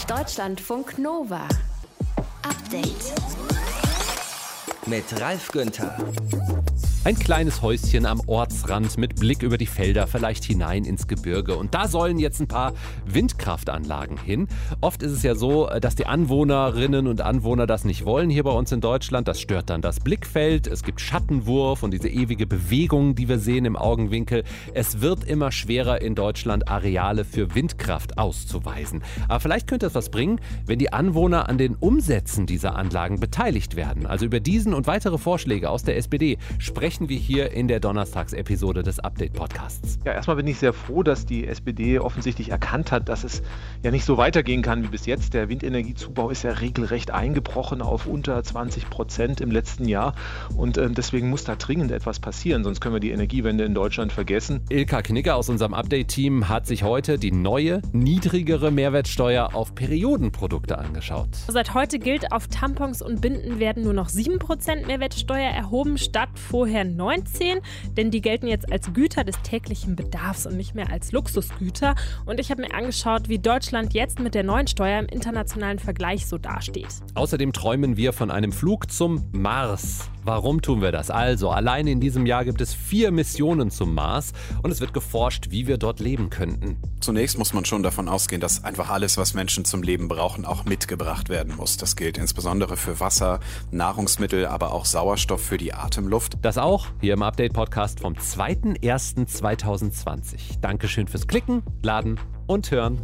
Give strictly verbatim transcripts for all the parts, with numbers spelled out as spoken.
Deutschlandfunk Nova. Update. Mit Ralf Günther. Ein kleines Häuschen am Ortsrand mit Blick über die Felder, vielleicht hinein ins Gebirge. Und da sollen jetzt ein paar Windkraftanlagen hin. Oft ist es ja so, dass die Anwohnerinnen und Anwohner das nicht wollen hier bei uns in Deutschland. Das stört dann das Blickfeld, es gibt Schattenwurf und diese ewige Bewegung, die wir sehen im Augenwinkel. Es wird immer schwerer in Deutschland, Areale für Windkraft auszuweisen. Aber vielleicht könnte es was bringen, wenn die Anwohner an den Umsätzen dieser Anlagen beteiligt werden. Also über diesen und weitere Vorschläge aus der S P D sprechen wir hier in der Donnerstagsepisode des Update-Podcasts. Ja, erstmal bin ich sehr froh, dass die S P D offensichtlich erkannt hat, dass es ja nicht so weitergehen kann wie bis jetzt. Der Windenergiezubau ist ja regelrecht eingebrochen auf unter zwanzig Prozent im letzten Jahr und äh, deswegen muss da dringend etwas passieren, sonst können wir die Energiewende in Deutschland vergessen. Ilka Knigge aus unserem Update-Team hat sich heute die neue, niedrigere Mehrwertsteuer auf Periodenprodukte angeschaut. Seit heute gilt, auf Tampons und Binden werden nur noch sieben Prozent Mehrwertsteuer erhoben, statt vorher neunzehn, denn die gelten jetzt als Güter des täglichen Bedarfs und nicht mehr als Luxusgüter. Und ich habe mir angeschaut, wie Deutschland jetzt mit der neuen Steuer im internationalen Vergleich so dasteht. Außerdem träumen wir von einem Flug zum Mars. Warum tun wir das? Also, allein in diesem Jahr gibt es vier Missionen zum Mars und es wird geforscht, wie wir dort leben könnten. Zunächst muss man schon davon ausgehen, dass einfach alles, was Menschen zum Leben brauchen, auch mitgebracht werden muss. Das gilt insbesondere für Wasser, Nahrungsmittel, aber auch Sauerstoff für die Atemluft. Das auch hier im Update-Podcast vom zweiter erster zweitausendzwanzig. Dankeschön fürs Klicken, Laden und Hören.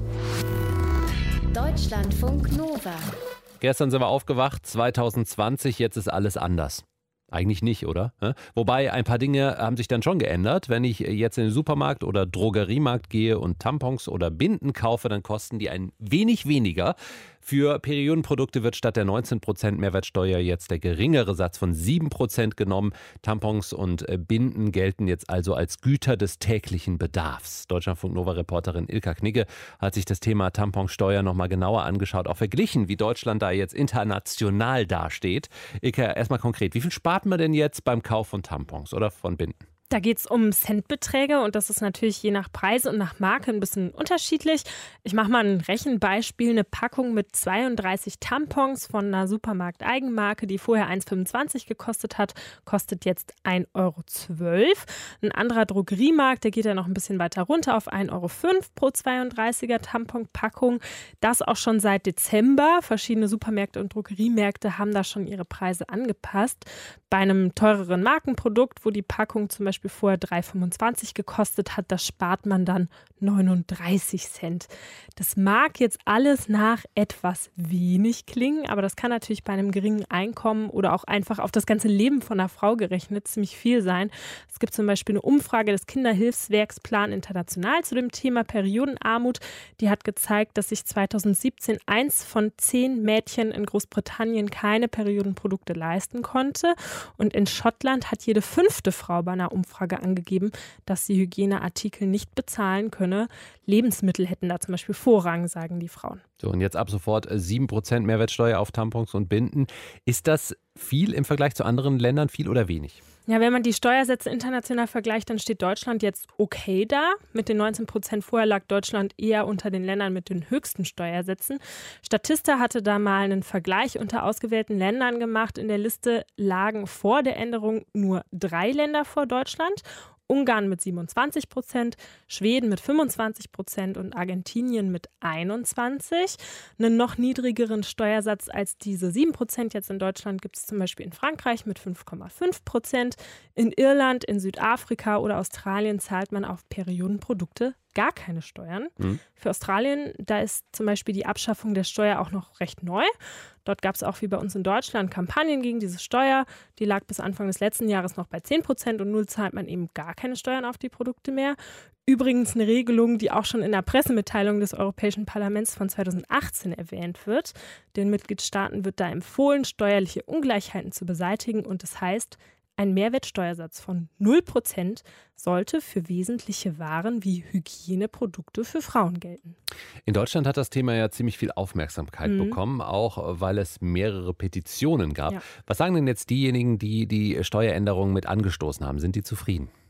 Deutschlandfunk Nova. Gestern sind wir aufgewacht, zweitausendzwanzig, jetzt ist alles anders. Eigentlich nicht, oder? Wobei, ein paar Dinge haben sich dann schon geändert. Wenn ich jetzt in den Supermarkt oder Drogeriemarkt gehe und Tampons oder Binden kaufe, dann kosten die ein wenig weniger. Für Periodenprodukte wird statt der neunzehn Prozent Mehrwertsteuer jetzt der geringere Satz von sieben Prozent genommen. Tampons und Binden gelten jetzt also als Güter des täglichen Bedarfs. Deutschlandfunk Nova-Reporterin Ilka Knigge hat sich das Thema Tamponsteuer nochmal genauer angeschaut, auch verglichen, wie Deutschland da jetzt international dasteht. Ilka, erstmal konkret, wie viel spart man denn jetzt beim Kauf von Tampons oder von Binden? Da geht es um Centbeträge und das ist natürlich je nach Preise und nach Marke ein bisschen unterschiedlich. Ich mache mal ein Rechenbeispiel. Eine Packung mit zweiunddreißig Tampons von einer Supermarkt-Eigenmarke, die vorher eins Euro fünfundzwanzig gekostet hat, kostet jetzt ein Euro zwölf. Ein anderer Drogeriemarkt, der geht ja noch ein bisschen weiter runter auf ein Euro fünf pro zweiunddreißiger Tamponpackung. Das auch schon seit Dezember. Verschiedene Supermärkte und Drogeriemärkte haben da schon ihre Preise angepasst. Bei einem teureren Markenprodukt, wo die Packung zum Beispiel vorher drei Euro fünfundzwanzig gekostet hat, das spart man dann neununddreißig Cent. Das mag jetzt alles nach etwas wenig klingen, aber das kann natürlich bei einem geringen Einkommen oder auch einfach auf das ganze Leben von einer Frau gerechnet ziemlich viel sein. Es gibt zum Beispiel eine Umfrage des Kinderhilfswerks Plan International zu dem Thema Periodenarmut. Die hat gezeigt, dass sich zweitausendsiebzehn eins von zehn Mädchen in Großbritannien keine Periodenprodukte leisten konnte. Und in Schottland hat jede fünfte Frau bei einer Umfrage angegeben, dass sie Hygieneartikel nicht bezahlen könne. Lebensmittel hätten da zum Beispiel Vorrang, sagen die Frauen. So, und jetzt ab sofort sieben Prozent Mehrwertsteuer auf Tampons und Binden. Ist das viel im Vergleich zu anderen Ländern, viel oder wenig? Ja, wenn man die Steuersätze international vergleicht, dann steht Deutschland jetzt okay da. Mit den neunzehn Prozent vorher lag Deutschland eher unter den Ländern mit den höchsten Steuersätzen. Statista hatte da mal einen Vergleich unter ausgewählten Ländern gemacht. In der Liste lagen vor der Änderung nur drei Länder vor Deutschland. Ungarn mit siebenundzwanzig Prozent, Schweden mit fünfundzwanzig Prozent und Argentinien mit einundzwanzig. Einen noch niedrigeren Steuersatz als diese sieben Prozent jetzt in Deutschland gibt es zum Beispiel in Frankreich mit fünf Komma fünf Prozent. In Irland, in Südafrika oder Australien zahlt man auf Periodenprodukte gar keine Steuern. Mhm. Für Australien, da ist zum Beispiel die Abschaffung der Steuer auch noch recht neu. Dort gab es auch wie bei uns in Deutschland Kampagnen gegen diese Steuer. Die lag bis Anfang des letzten Jahres noch bei zehn Prozent und nun zahlt man eben gar keine Steuern auf die Produkte mehr. Übrigens eine Regelung, die auch schon in der Pressemitteilung des Europäischen Parlaments von zweitausendachtzehn erwähnt wird. Den Mitgliedstaaten wird da empfohlen, steuerliche Ungleichheiten zu beseitigen und das heißt, ein Mehrwertsteuersatz von null Prozent sollte für wesentliche Waren wie Hygieneprodukte für Frauen gelten. In Deutschland hat das Thema ja ziemlich viel Aufmerksamkeit mhm. bekommen, auch weil es mehrere Petitionen gab. Ja. Was sagen denn jetzt diejenigen, die die Steueränderungen mit angestoßen haben? Sind die zufrieden?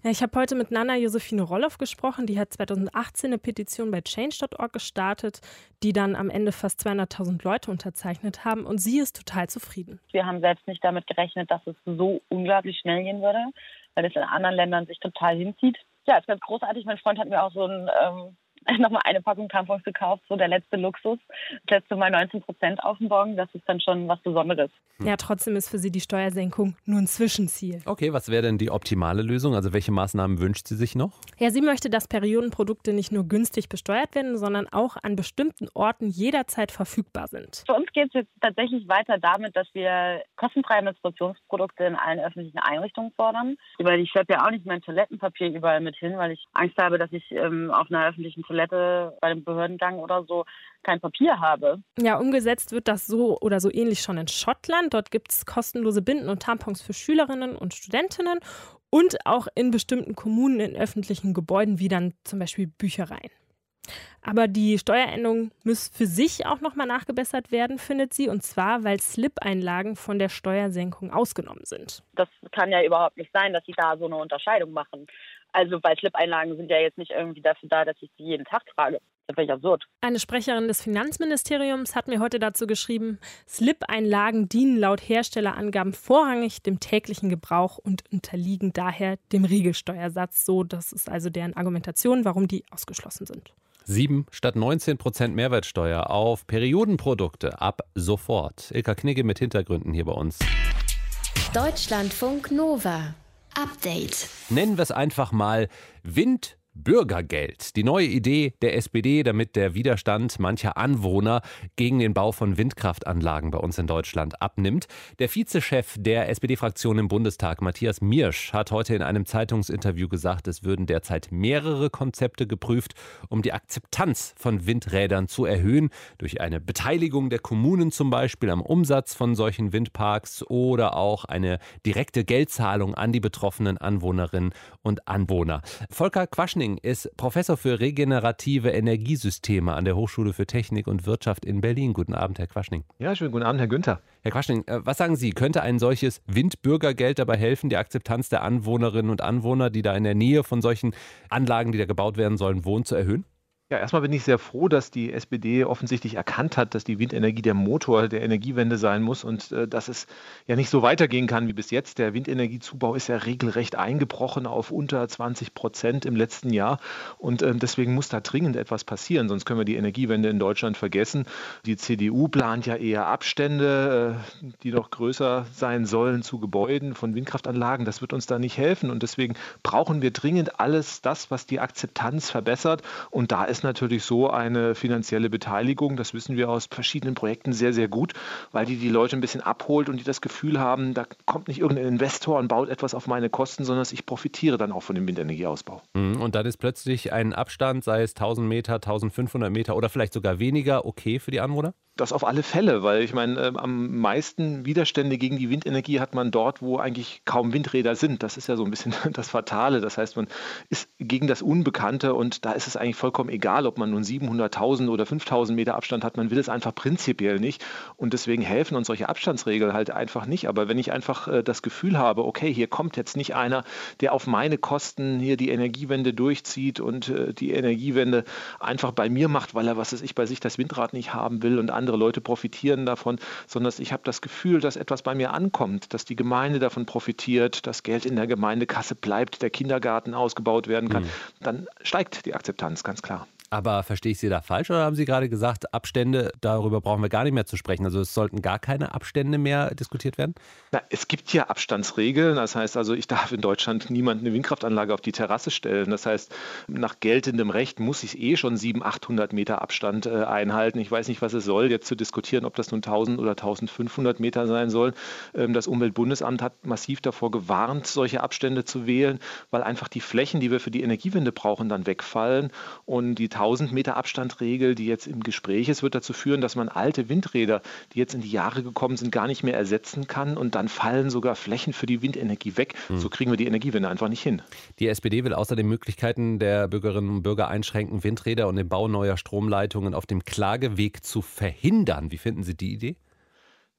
Ja, ich habe heute mit Nana Josephine Roloff gesprochen. Die hat zweitausendachtzehn eine Petition bei change punkt org gestartet, die dann am Ende fast zweihunderttausend Leute unterzeichnet haben. Und sie ist total zufrieden. Wir haben selbst nicht damit gerechnet, dass es so unglaublich schnell gehen würde, weil es in anderen Ländern sich total hinzieht. Ja, ist ganz großartig. Mein Freund hat mir auch so ein... Ähm nochmal eine Packung Tampons gekauft, so der letzte Luxus. Das letzte Mal neunzehn Prozent auf dem Bon, das ist dann schon was Besonderes. Ja, trotzdem ist für sie die Steuersenkung nur ein Zwischenziel. Okay, was wäre denn die optimale Lösung? Also welche Maßnahmen wünscht sie sich noch? Ja, sie möchte, dass Periodenprodukte nicht nur günstig besteuert werden, sondern auch an bestimmten Orten jederzeit verfügbar sind. Für uns geht es jetzt tatsächlich weiter damit, dass wir kostenfreie Menstruationsprodukte in allen öffentlichen Einrichtungen fordern. Weil ich schleppe ja auch nicht mein Toilettenpapier überall mit hin, weil ich Angst habe, dass ich ähm, auf einer öffentlichen Toilette bei einem Behördengang oder so kein Papier habe. Ja, umgesetzt wird das so oder so ähnlich schon in Schottland. Dort gibt es kostenlose Binden und Tampons für Schülerinnen und Studentinnen und auch in bestimmten Kommunen in öffentlichen Gebäuden wie dann zum Beispiel Büchereien. Aber die Steueränderung muss für sich auch nochmal nachgebessert werden, findet sie, und zwar, weil Slip-Einlagen von der Steuersenkung ausgenommen sind. Das kann ja überhaupt nicht sein, dass sie da so eine Unterscheidung machen. Also weil Slip-Einlagen sind ja jetzt nicht irgendwie dafür da, dass ich sie jeden Tag trage. Das wäre ja absurd. Eine Sprecherin des Finanzministeriums hat mir heute dazu geschrieben, Slip-Einlagen dienen laut Herstellerangaben vorrangig dem täglichen Gebrauch und unterliegen daher dem Regelsteuersatz. So, das ist also deren Argumentation, warum die ausgeschlossen sind. sieben statt neunzehn Prozent Mehrwertsteuer auf Periodenprodukte ab sofort. Ilka Knigge mit Hintergründen hier bei uns. Deutschlandfunk Nova. Update. Nennen wir es einfach mal Windbürgergeld. Die neue Idee der S P D, damit der Widerstand mancher Anwohner gegen den Bau von Windkraftanlagen bei uns in Deutschland abnimmt. Der Vizechef der S P D-Fraktion im Bundestag, Matthias Miersch, hat heute in einem Zeitungsinterview gesagt, es würden derzeit mehrere Konzepte geprüft, um die Akzeptanz von Windrädern zu erhöhen. Durch eine Beteiligung der Kommunen zum Beispiel am Umsatz von solchen Windparks oder auch eine direkte Geldzahlung an die betroffenen Anwohnerinnen und Anwohner. Volker Quaschning ist Professor für regenerative Energiesysteme an der Hochschule für Technik und Wirtschaft in Berlin. Guten Abend, Herr Quaschning. Ja, schönen guten Abend, Herr Günther. Herr Quaschning, was sagen Sie, könnte ein solches Windbürgergeld dabei helfen, die Akzeptanz der Anwohnerinnen und Anwohner, die da in der Nähe von solchen Anlagen, die da gebaut werden sollen, wohnen, zu erhöhen? Ja, erstmal bin ich sehr froh, dass die S P D offensichtlich erkannt hat, dass die Windenergie der Motor der Energiewende sein muss und äh, dass es ja nicht so weitergehen kann wie bis jetzt. Der Windenergiezubau ist ja regelrecht eingebrochen auf unter zwanzig Prozent im letzten Jahr und äh, deswegen muss da dringend etwas passieren, sonst können wir die Energiewende in Deutschland vergessen. Die C D U plant ja eher Abstände, äh, die noch größer sein sollen zu Gebäuden von Windkraftanlagen. Das wird uns da nicht helfen und deswegen brauchen wir dringend alles das, was die Akzeptanz verbessert, und da ist natürlich so eine finanzielle Beteiligung, das wissen wir aus verschiedenen Projekten, sehr, sehr gut, weil die die Leute ein bisschen abholt und die das Gefühl haben, da kommt nicht irgendein Investor und baut etwas auf meine Kosten, sondern ich profitiere dann auch von dem Windenergieausbau. Und dann ist plötzlich ein Abstand, sei es tausend Meter, eintausendfünfhundert Meter oder vielleicht sogar weniger, okay für die Anwohner? Das auf alle Fälle, weil ich meine, äh, am meisten Widerstände gegen die Windenergie hat man dort, wo eigentlich kaum Windräder sind. Das ist ja so ein bisschen das Fatale. Das heißt, man ist gegen das Unbekannte und da ist es eigentlich vollkommen egal, ob man nun siebenhunderttausend oder fünftausend Meter Abstand hat. Man will es einfach prinzipiell nicht und deswegen helfen uns solche Abstandsregeln halt einfach nicht. Aber wenn ich einfach äh, das Gefühl habe, okay, hier kommt jetzt nicht einer, der auf meine Kosten hier die Energiewende durchzieht und äh, die Energiewende einfach bei mir macht, weil er, was weiß ich, bei sich das Windrad nicht haben will und andere Leute profitieren davon, sondern ich habe das Gefühl, dass etwas bei mir ankommt, dass die Gemeinde davon profitiert, dass Geld in der Gemeindekasse bleibt, der Kindergarten ausgebaut werden kann, mhm. dann steigt die Akzeptanz, ganz klar. Aber verstehe ich Sie da falsch oder haben Sie gerade gesagt, Abstände, darüber brauchen wir gar nicht mehr zu sprechen? Also es sollten gar keine Abstände mehr diskutiert werden? Na, es gibt ja Abstandsregeln. Das heißt also, ich darf in Deutschland niemand eine Windkraftanlage auf die Terrasse stellen. Das heißt, nach geltendem Recht muss ich eh schon siebenhundert, achthundert Meter Abstand äh, einhalten. Ich weiß nicht, was es soll, jetzt zu diskutieren, ob das nun tausend oder eintausendfünfhundert Meter sein soll. Ähm, das Umweltbundesamt hat massiv davor gewarnt, solche Abstände zu wählen, weil einfach die Flächen, die wir für die Energiewende brauchen, dann wegfallen und die tausend Meter Abstandregel, die jetzt im Gespräch ist, wird dazu führen, dass man alte Windräder, die jetzt in die Jahre gekommen sind, gar nicht mehr ersetzen kann und dann fallen sogar Flächen für die Windenergie weg. Mhm. So kriegen wir die Energiewende einfach nicht hin. Die S P D will außerdem Möglichkeiten der Bürgerinnen und Bürger einschränken, Windräder und den Bau neuer Stromleitungen auf dem Klageweg zu verhindern. Wie finden Sie die Idee?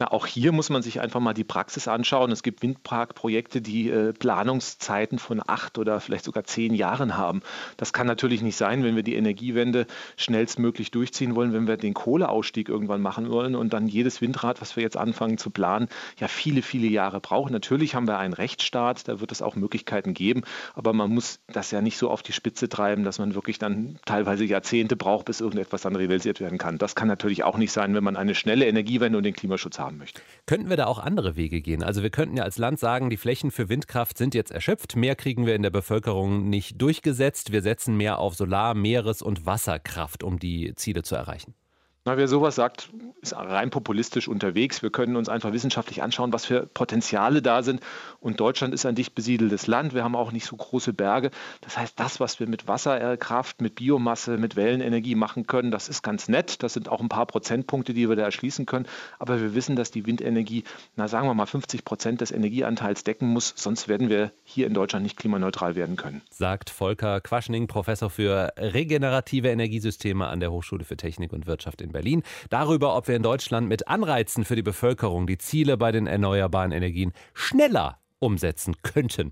Na, auch hier muss man sich einfach mal die Praxis anschauen. Es gibt Windparkprojekte, die äh, Planungszeiten von acht oder vielleicht sogar zehn Jahren haben. Das kann natürlich nicht sein, wenn wir die Energiewende schnellstmöglich durchziehen wollen, wenn wir den Kohleausstieg irgendwann machen wollen und dann jedes Windrad, was wir jetzt anfangen zu planen, ja viele, viele Jahre brauchen. Natürlich haben wir einen Rechtsstaat, da wird es auch Möglichkeiten geben, aber man muss das ja nicht so auf die Spitze treiben, dass man wirklich dann teilweise Jahrzehnte braucht, bis irgendetwas dann realisiert werden kann. Das kann natürlich auch nicht sein, wenn man eine schnelle Energiewende und den Klimaschutz haben möchte. Könnten wir da auch andere Wege gehen? Also wir könnten ja als Land sagen, die Flächen für Windkraft sind jetzt erschöpft. Mehr kriegen wir in der Bevölkerung nicht durchgesetzt. Wir setzen mehr auf Solar-, Meeres- und Wasserkraft, um die Ziele zu erreichen. Na, wer sowas sagt, ist rein populistisch unterwegs. Wir können uns einfach wissenschaftlich anschauen, was für Potenziale da sind. Und Deutschland ist ein dicht besiedeltes Land. Wir haben auch nicht so große Berge. Das heißt, das, was wir mit Wasserkraft, mit Biomasse, mit Wellenenergie machen können, das ist ganz nett. Das sind auch ein paar Prozentpunkte, die wir da erschließen können. Aber wir wissen, dass die Windenergie, na sagen wir mal, fünfzig Prozent des Energieanteils decken muss. Sonst werden wir hier in Deutschland nicht klimaneutral werden können. Sagt Volker Quaschning, Professor für regenerative Energiesysteme an der Hochschule für Technik und Wirtschaft in Berlin, darüber, ob wir in Deutschland mit Anreizen für die Bevölkerung die Ziele bei den erneuerbaren Energien schneller umsetzen könnten.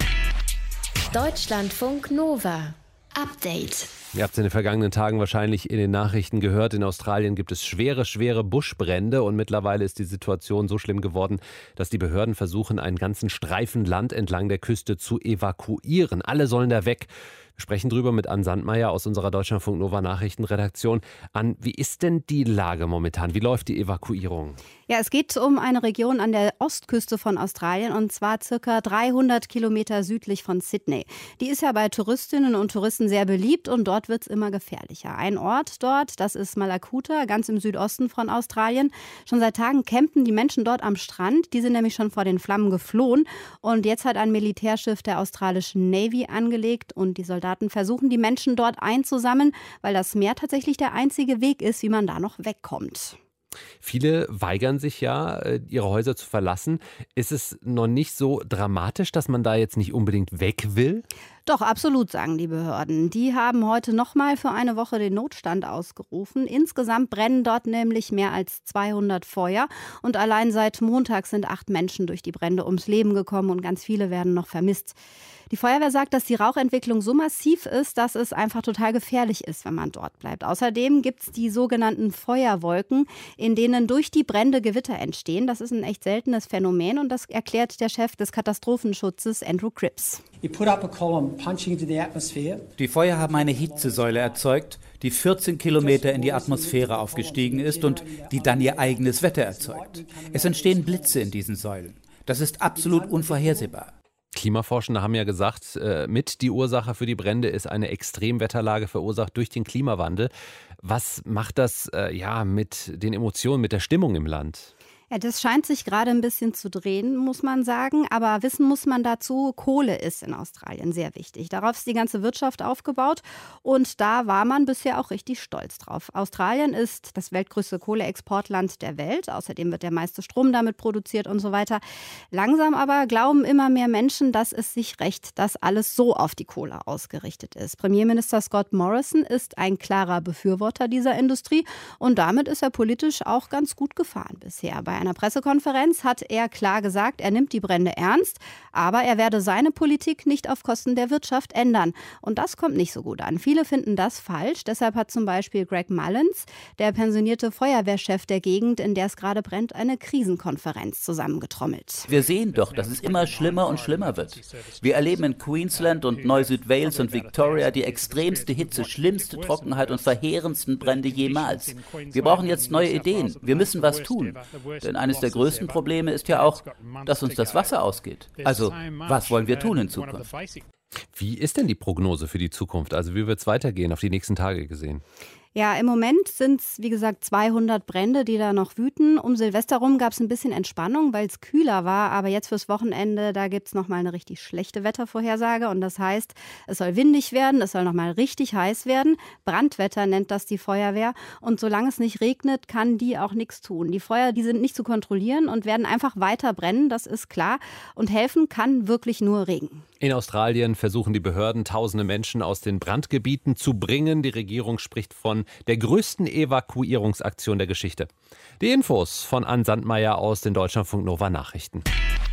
Deutschlandfunk Nova. Update. Ihr habt es in den vergangenen Tagen wahrscheinlich in den Nachrichten gehört. In Australien gibt es schwere, schwere Buschbrände und mittlerweile ist die Situation so schlimm geworden, dass die Behörden versuchen, einen ganzen Streifen Land entlang der Küste zu evakuieren. Alle sollen da weg. Wir sprechen drüber mit Ann Sandmeier aus unserer Deutschlandfunk Nova Nachrichtenredaktion. Ann, wie ist denn die Lage momentan? Wie läuft die Evakuierung? Ja, es geht um eine Region an der Ostküste von Australien und zwar circa dreihundert Kilometer südlich von Sydney. Die ist ja bei Touristinnen und Touristen sehr beliebt und dort wird es immer gefährlicher. Ein Ort dort, das ist Malakuta, ganz im Südosten von Australien. Schon seit Tagen campen die Menschen dort am Strand. Die sind nämlich schon vor den Flammen geflohen. Und jetzt hat ein Militärschiff der australischen Navy angelegt und die Soldaten versuchen, die Menschen dort einzusammeln, weil das Meer tatsächlich der einzige Weg ist, wie man da noch wegkommt. Viele weigern sich ja, ihre Häuser zu verlassen. Ist es noch nicht so dramatisch, dass man da jetzt nicht unbedingt weg will? Doch, absolut, sagen die Behörden. Die haben heute nochmal für eine Woche den Notstand ausgerufen. Insgesamt brennen dort nämlich mehr als zweihundert Feuer. Und allein seit Montag sind acht Menschen durch die Brände ums Leben gekommen und ganz viele werden noch vermisst. Die Feuerwehr sagt, dass die Rauchentwicklung so massiv ist, dass es einfach total gefährlich ist, wenn man dort bleibt. Außerdem gibt es die sogenannten Feuerwolken, in denen durch die Brände Gewitter entstehen. Das ist ein echt seltenes Phänomen und das erklärt der Chef des Katastrophenschutzes, Andrew Cripps. Die Feuer haben eine Hitzesäule erzeugt, die vierzehn Kilometer in die Atmosphäre aufgestiegen ist und die dann ihr eigenes Wetter erzeugt. Es entstehen Blitze in diesen Säulen. Das ist absolut unvorhersehbar. Klimaforschende haben ja gesagt, mit die Ursache für die Brände ist eine Extremwetterlage verursacht durch den Klimawandel. Was macht das ja mit den Emotionen, mit der Stimmung im Land? Ja, das scheint sich gerade ein bisschen zu drehen, muss man sagen. Aber wissen muss man dazu, Kohle ist in Australien sehr wichtig. Darauf ist die ganze Wirtschaft aufgebaut und da war man bisher auch richtig stolz drauf. Australien ist das weltgrößte Kohleexportland der Welt. Außerdem wird der meiste Strom damit produziert und so weiter. Langsam aber glauben immer mehr Menschen, dass es sich rächt, dass alles so auf die Kohle ausgerichtet ist. Premierminister Scott Morrison ist ein klarer Befürworter dieser Industrie und damit ist er politisch auch ganz gut gefahren bisher. Bei einer Pressekonferenz hat er klar gesagt, er nimmt die Brände ernst, aber er werde seine Politik nicht auf Kosten der Wirtschaft ändern. Und das kommt nicht so gut an. Viele finden das falsch. Deshalb hat zum Beispiel Greg Mullins, der pensionierte Feuerwehrchef der Gegend, in der es gerade brennt, eine Krisenkonferenz zusammengetrommelt. Wir sehen doch, dass es immer schlimmer und schlimmer wird. Wir erleben in Queensland und Neu-Südwales und Victoria die extremste Hitze, schlimmste Trockenheit und verheerendsten Brände jemals. Wir brauchen jetzt neue Ideen. Wir müssen was tun. Denn eines der größten Probleme ist ja auch, dass uns das Wasser ausgeht. Also, was wollen wir tun in Zukunft? Wie ist denn die Prognose für die Zukunft? Also, wie wird es weitergehen, auf die nächsten Tage gesehen? Ja, im Moment sind es, wie gesagt, zweihundert Brände, die da noch wüten. Um Silvester rum gab es ein bisschen Entspannung, weil es kühler war. Aber jetzt fürs Wochenende, da gibt es nochmal eine richtig schlechte Wettervorhersage. Und das heißt, es soll windig werden, es soll nochmal richtig heiß werden. Brandwetter nennt das die Feuerwehr. Und solange es nicht regnet, kann die auch nichts tun. Die Feuer, die sind nicht zu kontrollieren und werden einfach weiter brennen, das ist klar. Und helfen kann wirklich nur Regen. In Australien versuchen die Behörden, tausende Menschen aus den Brandgebieten zu bringen. Die Regierung spricht von der größten Evakuierungsaktion der Geschichte. Die Infos von Ann Sandmeier aus den Deutschlandfunk Nova Nachrichten.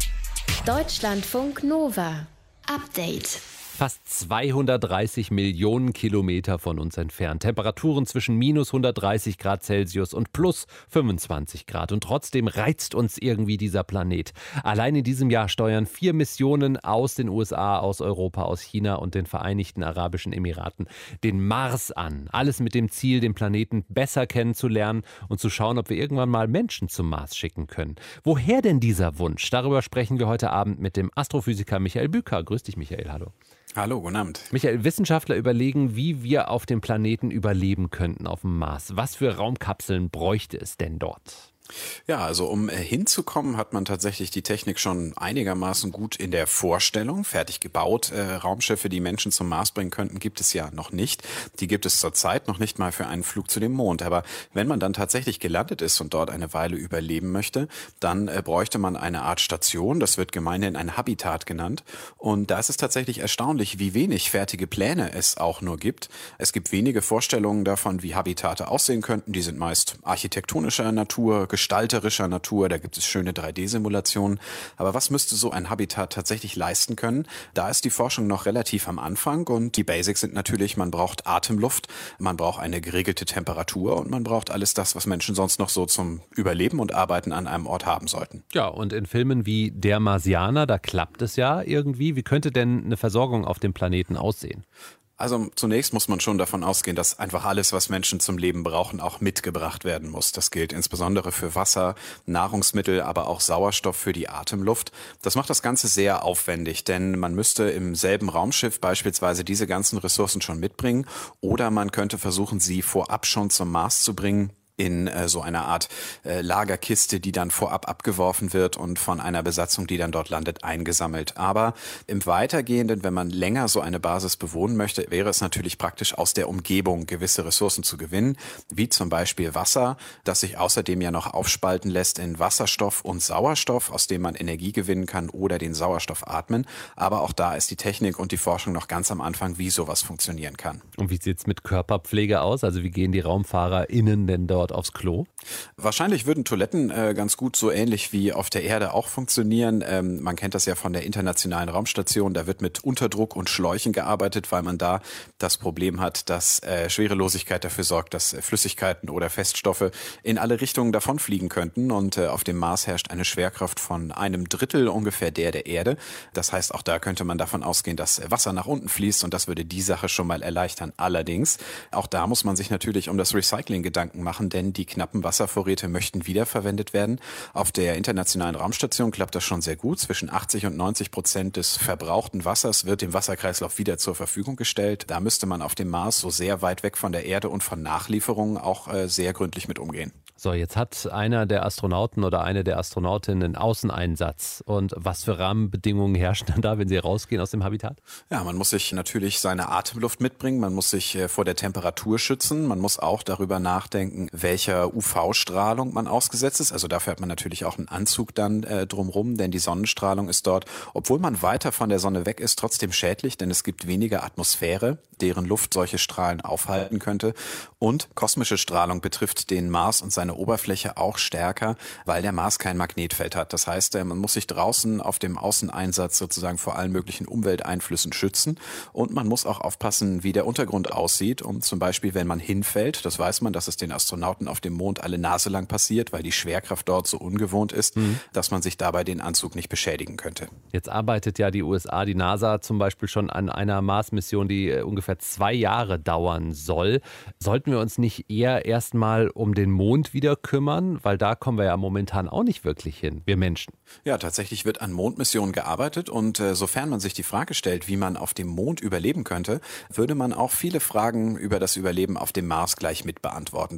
Deutschlandfunk Nova. Update. Fast zweihundertdreißig Millionen Kilometer von uns entfernt. Temperaturen zwischen minus hundertdreißig Grad Celsius und plus fünfundzwanzig Grad. Und trotzdem reizt uns irgendwie dieser Planet. Allein in diesem Jahr steuern vier Missionen aus den U S A, aus Europa, aus China und den Vereinigten Arabischen Emiraten den Mars an. Alles mit dem Ziel, den Planeten besser kennenzulernen und zu schauen, ob wir irgendwann mal Menschen zum Mars schicken können. Woher denn dieser Wunsch? Darüber sprechen wir heute Abend mit dem Astrophysiker Michael Büker. Grüß dich, Michael. Hallo. Hallo, guten Abend. Michael, Wissenschaftler überlegen, wie wir auf dem Planeten überleben könnten auf dem Mars. Was für Raumkapseln bräuchte es denn dort? Ja, also um hinzukommen, hat man tatsächlich die Technik schon einigermaßen gut in der Vorstellung, fertig gebaut. Äh, Raumschiffe, die Menschen zum Mars bringen könnten, gibt es ja noch nicht. Die gibt es zurzeit noch nicht mal für einen Flug zu dem Mond. Aber wenn man dann tatsächlich gelandet ist und dort eine Weile überleben möchte, dann äh, bräuchte man eine Art Station. Das wird gemeinhin ein Habitat genannt. Und da ist es tatsächlich erstaunlich, wie wenig fertige Pläne es auch nur gibt. Es gibt wenige Vorstellungen davon, wie Habitate aussehen könnten. Die sind meist architektonischer Natur, gestalterischer Natur, da gibt es schöne drei D Simulationen. Aber was müsste so ein Habitat tatsächlich leisten können? Da ist die Forschung noch relativ am Anfang und die Basics sind natürlich, man braucht Atemluft, man braucht eine geregelte Temperatur und man braucht alles das, was Menschen sonst noch so zum Überleben und Arbeiten an einem Ort haben sollten. Ja, und in Filmen wie Der Marsianer, da klappt es ja irgendwie. Wie könnte denn eine Versorgung auf dem Planeten aussehen? Also zunächst muss man schon davon ausgehen, dass einfach alles, was Menschen zum Leben brauchen, auch mitgebracht werden muss. Das gilt insbesondere für Wasser, Nahrungsmittel, aber auch Sauerstoff für die Atemluft. Das macht das Ganze sehr aufwendig, denn man müsste im selben Raumschiff beispielsweise diese ganzen Ressourcen schon mitbringen oder man könnte versuchen, sie vorab schon zum Mars zu bringen, in äh, so einer Art äh, Lagerkiste, die dann vorab abgeworfen wird und von einer Besatzung, die dann dort landet, eingesammelt. Aber im Weitergehenden, wenn man länger so eine Basis bewohnen möchte, wäre es natürlich praktisch, aus der Umgebung gewisse Ressourcen zu gewinnen, wie zum Beispiel Wasser, das sich außerdem ja noch aufspalten lässt in Wasserstoff und Sauerstoff, aus dem man Energie gewinnen kann oder den Sauerstoff atmen. Aber auch da ist die Technik und die Forschung noch ganz am Anfang, wie sowas funktionieren kann. Und wie sieht es mit Körperpflege aus? Also wie gehen die RaumfahrerInnen denn dort aufs Klo? Wahrscheinlich würden Toiletten äh, ganz gut so ähnlich wie auf der Erde auch funktionieren. Ähm, man kennt das ja von der Internationalen Raumstation. Da wird mit Unterdruck und Schläuchen gearbeitet, weil man da das Problem hat, dass äh, Schwerelosigkeit dafür sorgt, dass äh, Flüssigkeiten oder Feststoffe in alle Richtungen davonfliegen könnten. Und äh, auf dem Mars herrscht eine Schwerkraft von einem Drittel ungefähr der der Erde. Das heißt, auch da könnte man davon ausgehen, dass Wasser nach unten fließt und das würde die Sache schon mal erleichtern. Allerdings, auch da muss man sich natürlich um das Recycling Gedanken machen, denn die knappen Wasservorräte möchten wiederverwendet werden. Auf der Internationalen Raumstation klappt das schon sehr gut. Zwischen achtzig und neunzig Prozent des verbrauchten Wassers wird dem Wasserkreislauf wieder zur Verfügung gestellt. Da müsste man auf dem Mars, so sehr weit weg von der Erde und von Nachlieferungen, auch äh, sehr gründlich mit umgehen. So, jetzt hat einer der Astronauten oder eine der Astronautinnen einen Außeneinsatz. Und was für Rahmenbedingungen herrschen dann da, wenn sie rausgehen aus dem Habitat? Ja, man muss sich natürlich seine Atemluft mitbringen. Man muss sich äh, vor der Temperatur schützen. Man muss auch darüber nachdenken, welcher U V-Strahlung man ausgesetzt ist. Also dafür hat man natürlich auch einen Anzug dann äh, drumherum, denn die Sonnenstrahlung ist dort, obwohl man weiter von der Sonne weg ist, trotzdem schädlich, denn es gibt weniger Atmosphäre, deren Luft solche Strahlen aufhalten könnte. Und kosmische Strahlung betrifft den Mars und seine Oberfläche auch stärker, weil der Mars kein Magnetfeld hat. Das heißt, man muss sich draußen auf dem Außeneinsatz sozusagen vor allen möglichen Umwelteinflüssen schützen und man muss auch aufpassen, wie der Untergrund aussieht. Und zum Beispiel, wenn man hinfällt, das weiß man, dass es den Astronauten auf dem Mond alle Nase lang passiert, weil die Schwerkraft dort so ungewohnt ist, mhm. dass man sich dabei den Anzug nicht beschädigen könnte. Jetzt arbeitet ja die U S A, die NASA zum Beispiel schon an einer Mars-Mission, die ungefähr zwei Jahre dauern soll. Sollten wir uns nicht eher erstmal um den Mond wieder kümmern? Weil da kommen wir ja momentan auch nicht wirklich hin, wir Menschen. Ja, tatsächlich wird an Mondmissionen gearbeitet und äh, sofern man sich die Frage stellt, wie man auf dem Mond überleben könnte, würde man auch viele Fragen über das Überleben auf dem Mars gleich mit beantworten. Tatsächlich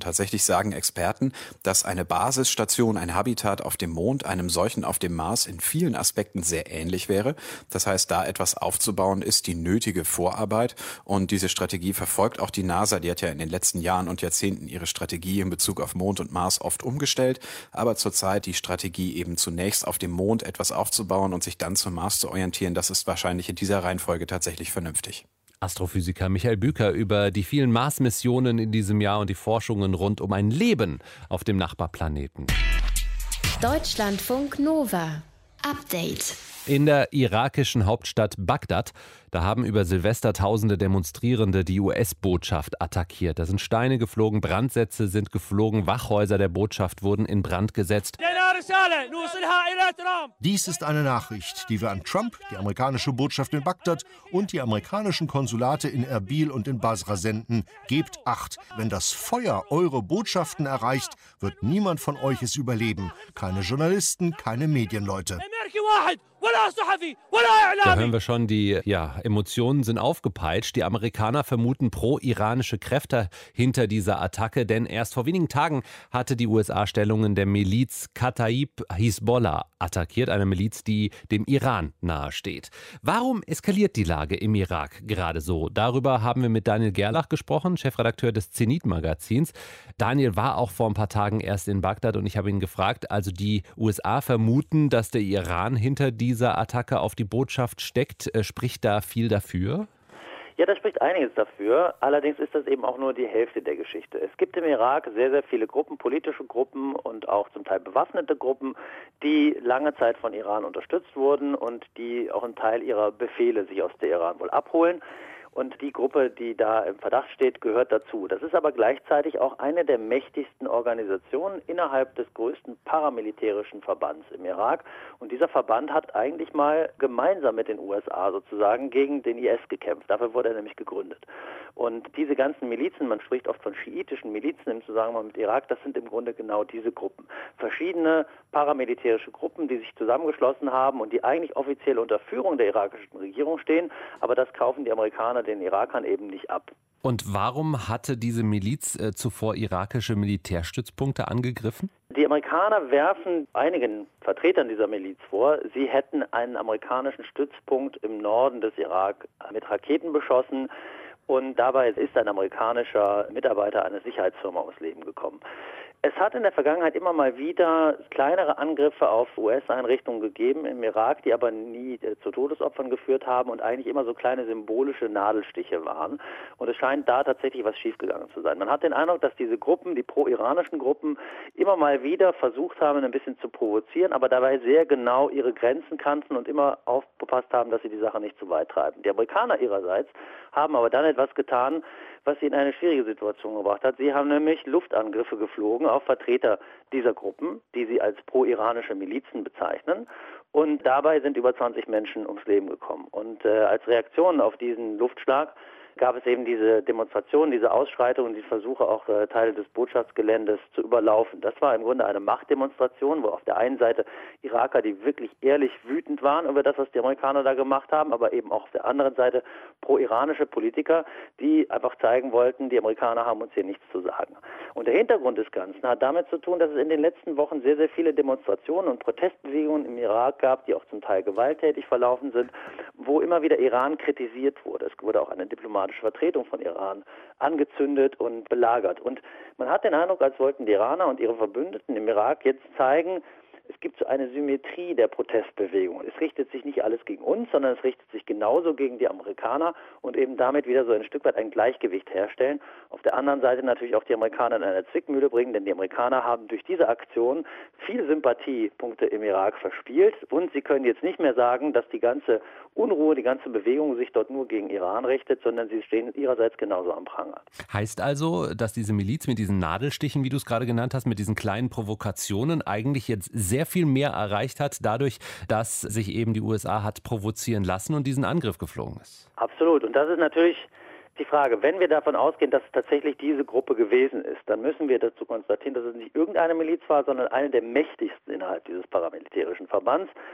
sagen Experten, dass eine Basisstation, ein Habitat auf dem Mond einem solchen auf dem Mars in vielen Aspekten sehr ähnlich wäre. Das heißt, da etwas aufzubauen, ist die nötige Vorarbeit. Und diese Strategie verfolgt auch die NASA. Die hat ja in den letzten Jahren und Jahrzehnten ihre Strategie in Bezug auf Mond und Mars oft umgestellt. Aber zurzeit die Strategie eben zunächst auf dem Mond etwas aufzubauen und sich dann zum Mars zu orientieren, das ist wahrscheinlich in dieser Reihenfolge tatsächlich vernünftig. Astrophysiker Michael Büker über die vielen Mars-Missionen in diesem Jahr und die Forschungen rund um ein Leben auf dem Nachbarplaneten. Deutschlandfunk Nova. Update. In der irakischen Hauptstadt Bagdad, da haben über Silvester tausende Demonstrierende die U S-Botschaft attackiert. Da sind Steine geflogen, Brandsätze sind geflogen, Wachhäuser der Botschaft wurden in Brand gesetzt. Dies ist eine Nachricht, die wir an Trump, die amerikanische Botschaft in Bagdad und die amerikanischen Konsulate in Erbil und in Basra senden. Gebt Acht, wenn das Feuer eure Botschaften erreicht, wird niemand von euch es überleben. Keine Journalisten, keine Medienleute. Da hören wir schon, die ja, Emotionen sind aufgepeitscht. Die Amerikaner vermuten pro-iranische Kräfte hinter dieser Attacke, denn erst vor wenigen Tagen hatte die U S A Stellungen der Miliz Kataib Hisbollah attackiert, eine Miliz, die dem Iran nahesteht. Warum eskaliert die Lage im Irak gerade so? Darüber haben wir mit Daniel Gerlach gesprochen, Chefredakteur des Zenit-Magazins. Daniel war auch vor ein paar Tagen erst in Bagdad und ich habe ihn gefragt, also die U S A vermuten, dass der Iran hinter dieser Attacke auf die Botschaft steckt. Spricht da viel dafür? Ja, da spricht einiges dafür. Allerdings ist das eben auch nur die Hälfte der Geschichte. Es gibt im Irak sehr, sehr viele Gruppen, politische Gruppen und auch zum Teil bewaffnete Gruppen, die lange Zeit von Iran unterstützt wurden und die auch einen Teil ihrer Befehle sich aus der Iran wohl abholen. Und die Gruppe, die da im Verdacht steht, gehört dazu. Das ist aber gleichzeitig auch eine der mächtigsten Organisationen innerhalb des größten paramilitärischen Verbands im Irak. Und dieser Verband hat eigentlich mal gemeinsam mit den U S A sozusagen gegen den I S gekämpft. Dafür wurde er nämlich gegründet. Und diese ganzen Milizen, man spricht oft von schiitischen Milizen im Zusammenhang mit Irak, das sind im Grunde genau diese Gruppen. Verschiedene paramilitärische Gruppen, die sich zusammengeschlossen haben und die eigentlich offiziell unter Führung der irakischen Regierung stehen. Aber das kaufen die Amerikaner den Irakern eben nicht ab. Und warum hatte diese Miliz äh, zuvor irakische Militärstützpunkte angegriffen? Die Amerikaner werfen einigen Vertretern dieser Miliz vor, sie hätten einen amerikanischen Stützpunkt im Norden des Irak mit Raketen beschossen. Und dabei ist ein amerikanischer Mitarbeiter einer Sicherheitsfirma ums Leben gekommen. Es hat in der Vergangenheit immer mal wieder kleinere Angriffe auf U S-Einrichtungen gegeben im Irak, die aber nie äh, zu Todesopfern geführt haben und eigentlich immer so kleine symbolische Nadelstiche waren. Und es scheint da tatsächlich was schiefgegangen zu sein. Man hat den Eindruck, dass diese Gruppen, die pro-iranischen Gruppen, immer mal wieder versucht haben, ein bisschen zu provozieren, aber dabei sehr genau ihre Grenzen kannten und immer aufgepasst haben, dass sie die Sache nicht zu weit treiben. Die Amerikaner ihrerseits haben aber dann etwas getan, was sie in eine schwierige Situation gebracht hat. Sie haben nämlich Luftangriffe geflogen auf Vertreter dieser Gruppen, die sie als pro-iranische Milizen bezeichnen. Und dabei sind über zwanzig Menschen ums Leben gekommen. Und äh, als Reaktion auf diesen Luftschlag gab es eben diese Demonstrationen, diese Ausschreitungen, die Versuche, auch äh, Teile des Botschaftsgeländes zu überlaufen. Das war im Grunde eine Machtdemonstration, wo auf der einen Seite Iraker, die wirklich ehrlich wütend waren über das, was die Amerikaner da gemacht haben, aber eben auch auf der anderen Seite pro-iranische Politiker, die einfach zeigen wollten, die Amerikaner haben uns hier nichts zu sagen. Und der Hintergrund des Ganzen hat damit zu tun, dass es in den letzten Wochen sehr, sehr viele Demonstrationen und Protestbewegungen im Irak gab, die auch zum Teil gewalttätig verlaufen sind, wo immer wieder Iran kritisiert wurde. Es wurde auch eine diplomatische Vertretung von Iran angezündet und belagert. Und man hat den Eindruck, als wollten die Iraner und ihre Verbündeten im Irak jetzt zeigen, es gibt so eine Symmetrie der Protestbewegung. Es richtet sich nicht alles gegen uns, sondern es richtet sich genauso gegen die Amerikaner und eben damit wieder so ein Stück weit ein Gleichgewicht herstellen. Auf der anderen Seite natürlich auch die Amerikaner in eine Zwickmühle bringen, denn die Amerikaner haben durch diese Aktion viele Sympathiepunkte im Irak verspielt und sie können jetzt nicht mehr sagen, dass die ganze Unruhe, die ganze Bewegung sich dort nur gegen Iran richtet, sondern sie stehen ihrerseits genauso am Pranger. Heißt also, dass diese Miliz mit diesen Nadelstichen, wie du es gerade genannt hast, mit diesen kleinen Provokationen eigentlich jetzt sehr viel mehr erreicht hat, dadurch, dass sich eben die U S A hat provozieren lassen und diesen Angriff geflogen ist? Absolut. Und das ist natürlich die Frage, wenn wir davon ausgehen, dass es tatsächlich diese Gruppe gewesen ist, dann müssen wir dazu konstatieren, dass es nicht irgendeine Miliz war, sondern eine der mächtigsten innerhalb dieses paramilitärischen Verbands.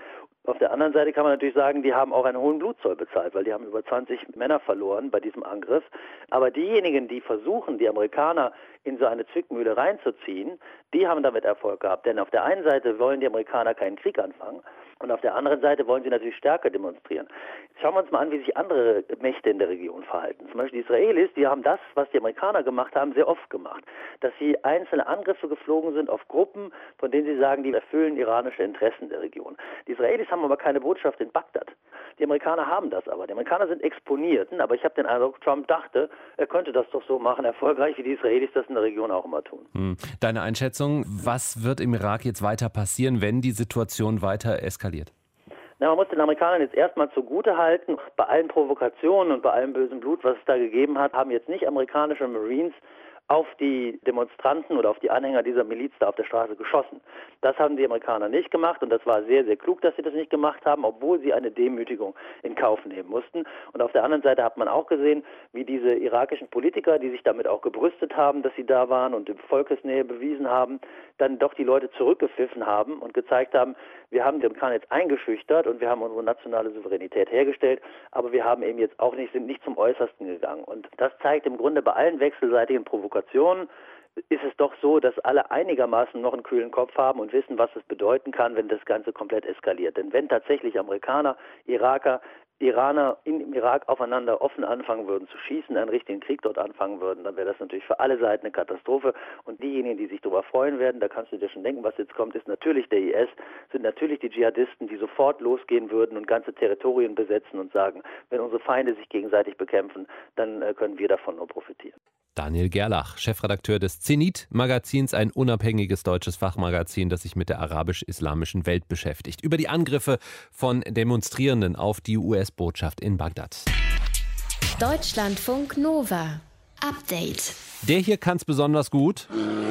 Auf der anderen Seite kann man natürlich sagen, die haben auch einen hohen Blutzoll bezahlt, weil die haben über zwanzig Männer verloren bei diesem Angriff. Aber diejenigen, die versuchen, die Amerikaner in so eine Zwickmühle reinzuziehen, die haben damit Erfolg gehabt. Denn auf der einen Seite wollen die Amerikaner keinen Krieg anfangen und auf der anderen Seite wollen sie natürlich Stärke demonstrieren. Jetzt schauen wir uns mal an, wie sich andere Mächte in der Region verhalten. Zum Beispiel die Israelis, die haben das, was die Amerikaner gemacht haben, sehr oft gemacht. Dass sie einzelne Angriffe geflogen sind auf Gruppen, von denen sie sagen, die erfüllen iranische Interessen der Region. Die Israelis haben aber keine Botschaft in Bagdad. Die Amerikaner haben das aber. Die Amerikaner sind Exponierten, aber ich habe den Eindruck, Trump dachte, er könnte das doch so machen, erfolgreich, wie die Israelis das in der Region auch immer tun. Hm. Deine Einschätzung, was wird im Irak jetzt weiter passieren, wenn die Situation weiter eskaliert? Na, man muss den Amerikanern jetzt erstmal zugute halten, bei allen Provokationen und bei allem bösen Blut, was es da gegeben hat, haben jetzt nicht amerikanische Marines auf die Demonstranten oder auf die Anhänger dieser Miliz da auf der Straße geschossen. Das haben die Amerikaner nicht gemacht und das war sehr, sehr klug, dass sie das nicht gemacht haben, obwohl sie eine Demütigung in Kauf nehmen mussten. Und auf der anderen Seite hat man auch gesehen, wie diese irakischen Politiker, die sich damit auch gebrüstet haben, dass sie da waren und Volkesnähe bewiesen haben, dann doch die Leute zurückgepfiffen haben und gezeigt haben, wir haben den Amerikaner jetzt eingeschüchtert und wir haben unsere nationale Souveränität hergestellt, aber wir haben eben jetzt auch nicht, sind nicht zum Äußersten gegangen. Und das zeigt im Grunde bei allen wechselseitigen Provokationen, ist es doch so, dass alle einigermaßen noch einen kühlen Kopf haben und wissen, was es bedeuten kann, wenn das Ganze komplett eskaliert. Denn wenn tatsächlich Amerikaner, Iraker, Iraner im Irak aufeinander offen anfangen würden zu schießen, einen richtigen Krieg dort anfangen würden, dann wäre das natürlich für alle Seiten eine Katastrophe. Und diejenigen, die sich darüber freuen werden, da kannst du dir schon denken, was jetzt kommt, ist natürlich der I S, sind natürlich die Dschihadisten, die sofort losgehen würden und ganze Territorien besetzen und sagen, wenn unsere Feinde sich gegenseitig bekämpfen, dann äh, können wir davon nur profitieren. Daniel Gerlach, Chefredakteur des Zenit-Magazins, ein unabhängiges deutsches Fachmagazin, das sich mit der arabisch-islamischen Welt beschäftigt. Über die Angriffe von Demonstrierenden auf die U S-Botschaft in Bagdad. Deutschlandfunk Nova. Update. Der hier kann's besonders gut.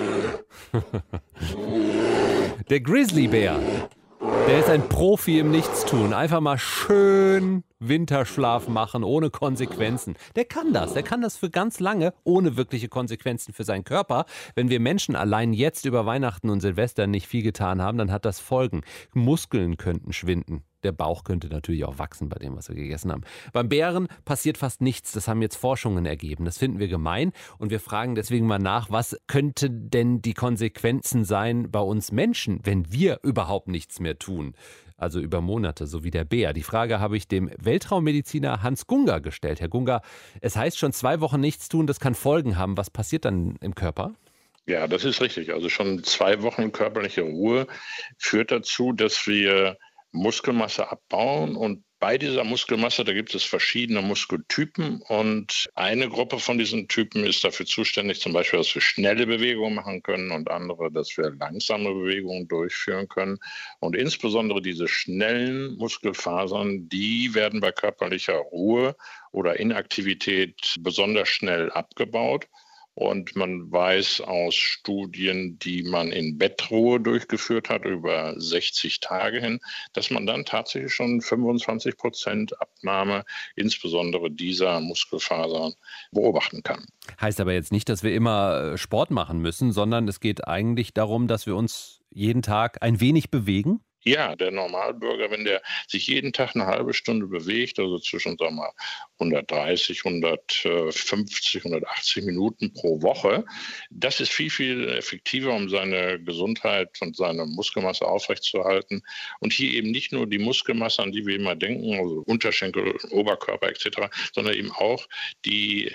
Der Grizzlybär. Der ist ein Profi im Nichtstun. Einfach mal schön Winterschlaf machen, ohne Konsequenzen. Der kann das. Der kann das für ganz lange, ohne wirkliche Konsequenzen für seinen Körper. Wenn wir Menschen allein jetzt über Weihnachten und Silvester nicht viel getan haben, dann hat das Folgen. Muskeln könnten schwinden. Der Bauch könnte natürlich auch wachsen bei dem, was wir gegessen haben. Beim Bären passiert fast nichts. Das haben jetzt Forschungen ergeben. Das finden wir gemein. Und wir fragen deswegen mal nach, was könnte denn die Konsequenzen sein bei uns Menschen, wenn wir überhaupt nichts mehr tun? Also über Monate, so wie der Bär. Die Frage habe ich dem Weltraummediziner Hans Gungger gestellt. Herr Gungger, es heißt schon zwei Wochen nichts tun, das kann Folgen haben. Was passiert dann im Körper? Ja, das ist richtig. Also schon zwei Wochen körperliche Ruhe führt dazu, dass wir Muskelmasse abbauen und bei dieser Muskelmasse, da gibt es verschiedene Muskeltypen und eine Gruppe von diesen Typen ist dafür zuständig, zum Beispiel, dass wir schnelle Bewegungen machen können und andere, dass wir langsame Bewegungen durchführen können. Und insbesondere diese schnellen Muskelfasern, die werden bei körperlicher Ruhe oder Inaktivität besonders schnell abgebaut. Und man weiß aus Studien, die man in Bettruhe durchgeführt hat, über sechzig Tage hin, dass man dann tatsächlich schon fünfundzwanzig Prozent Abnahme insbesondere dieser Muskelfasern beobachten kann. Heißt aber jetzt nicht, dass wir immer Sport machen müssen, sondern es geht eigentlich darum, dass wir uns jeden Tag ein wenig bewegen? Ja, der Normalbürger, wenn der sich jeden Tag eine halbe Stunde bewegt, also zwischen sagen wir mal, hundertdreißig, hundertfünfzig, hundertachtzig Minuten pro Woche, das ist viel, viel effektiver, um seine Gesundheit und seine Muskelmasse aufrechtzuerhalten. Und hier eben nicht nur die Muskelmasse, an die wir immer denken, also Unterschenkel, Oberkörper et cetera, sondern eben auch die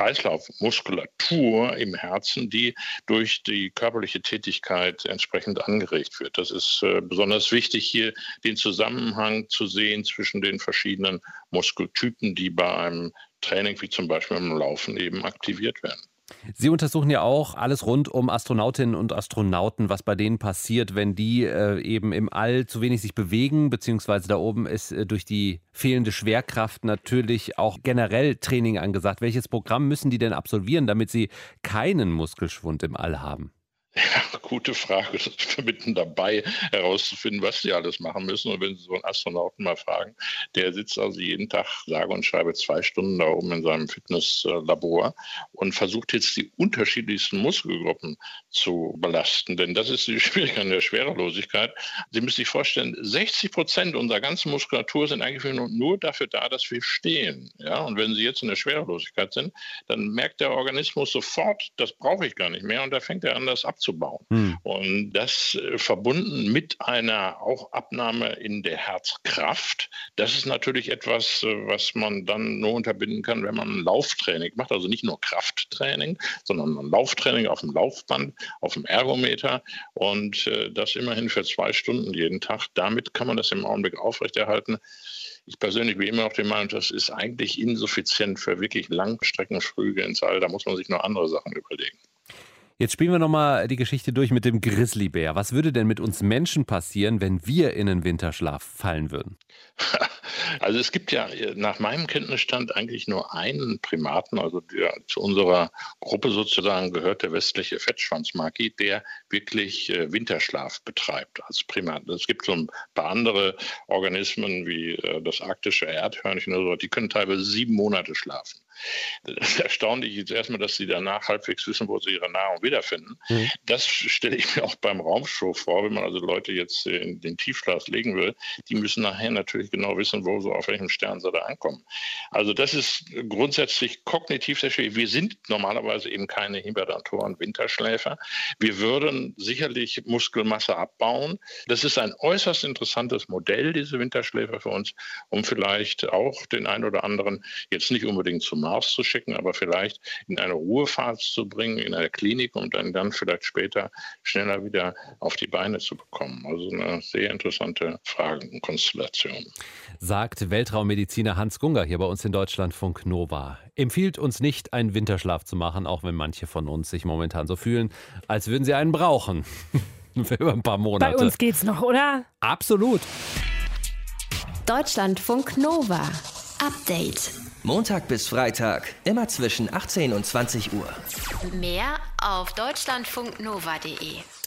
Herz-Kreislauf-Muskulatur im Herzen, die durch die körperliche Tätigkeit entsprechend angeregt wird. Das ist äh, besonders wichtig. Wichtig hier den Zusammenhang zu sehen zwischen den verschiedenen Muskeltypen, die bei einem Training wie zum Beispiel im Laufen eben aktiviert werden. Sie untersuchen ja auch alles rund um Astronautinnen und Astronauten, was bei denen passiert, wenn die äh, eben im All zu wenig sich bewegen, beziehungsweise da oben ist äh, durch die fehlende Schwerkraft natürlich auch generell Training angesagt. Welches Programm müssen die denn absolvieren, damit sie keinen Muskelschwund im All haben? Ja, gute Frage. Ich bin mitten dabei, herauszufinden, was die alles machen müssen. Und wenn Sie so einen Astronauten mal fragen, der sitzt also jeden Tag, sage und schreibe, zwei Stunden da oben in seinem Fitnesslabor und versucht jetzt die unterschiedlichsten Muskelgruppen zu belasten. Denn das ist die Schwierigkeit an der Schwerelosigkeit. Sie müssen sich vorstellen, sechzig Prozent unserer ganzen Muskulatur sind eigentlich nur dafür da, dass wir stehen. Ja? Und wenn Sie jetzt in der Schwerelosigkeit sind, dann merkt der Organismus sofort, das brauche ich gar nicht mehr. Und da fängt er an, das abzubauen. Hm. Und das äh, verbunden mit einer auch Abnahme in der Herzkraft, das ist natürlich etwas, äh, was man dann nur unterbinden kann, wenn man ein Lauftraining macht. Also nicht nur Krafttraining, sondern ein Lauftraining auf dem Laufband, auf dem Ergometer und äh, das immerhin für zwei Stunden jeden Tag. Damit kann man das im Augenblick aufrechterhalten. Ich persönlich bin immer noch der Meinung, das ist eigentlich insuffizient für wirklich Langstreckenflüge ins All. Da muss man sich noch andere Sachen überlegen. Jetzt spielen wir nochmal die Geschichte durch mit dem Grizzlybär. Was würde denn mit uns Menschen passieren, wenn wir in einen Winterschlaf fallen würden? Also es gibt ja nach meinem Kenntnisstand eigentlich nur einen Primaten, also der zu unserer Gruppe sozusagen gehört, der westliche Fettschwanzmaki, der wirklich äh, Winterschlaf betreibt als Primat. Es gibt so ein paar andere Organismen wie äh, das arktische Erdhörnchen oder so, die können teilweise sieben Monate schlafen. Das Erstaunliche ist erstmal, dass sie danach halbwegs wissen, wo sie ihre Nahrung wiederfinden. Mhm. Das stelle ich mir auch beim Raumschiff vor, wenn man also Leute jetzt in den Tiefschlaf legen will. Die müssen nachher natürlich genau wissen, wo sie auf welchem Stern sie da ankommen. Also das ist grundsätzlich kognitiv sehr schwierig. Wir sind normalerweise eben keine Hibernatoren, Winterschläfer. Wir würden sicherlich Muskelmasse abbauen. Das ist ein äußerst interessantes Modell, diese Winterschläfer für uns, um vielleicht auch den einen oder anderen jetzt nicht unbedingt zum Mars zu schicken, aber vielleicht in eine Ruhephase zu bringen, in eine Klinik, um dann, dann vielleicht später schneller wieder auf die Beine zu bekommen. Also eine sehr interessante Fragenkonstellation. Sagt Weltraummediziner Hans Gunger hier bei uns in Deutschlandfunk Nova. Empfiehlt uns nicht, einen Winterschlaf zu machen, auch wenn manche von uns sich momentan so fühlen, als würden sie einen brauchen. Für ein paar Monate. Bei uns geht's noch, oder? Absolut. Deutschlandfunk Nova. Update. Montag bis Freitag, immer zwischen achtzehn und zwanzig Uhr. Mehr auf deutschlandfunknova punkt de.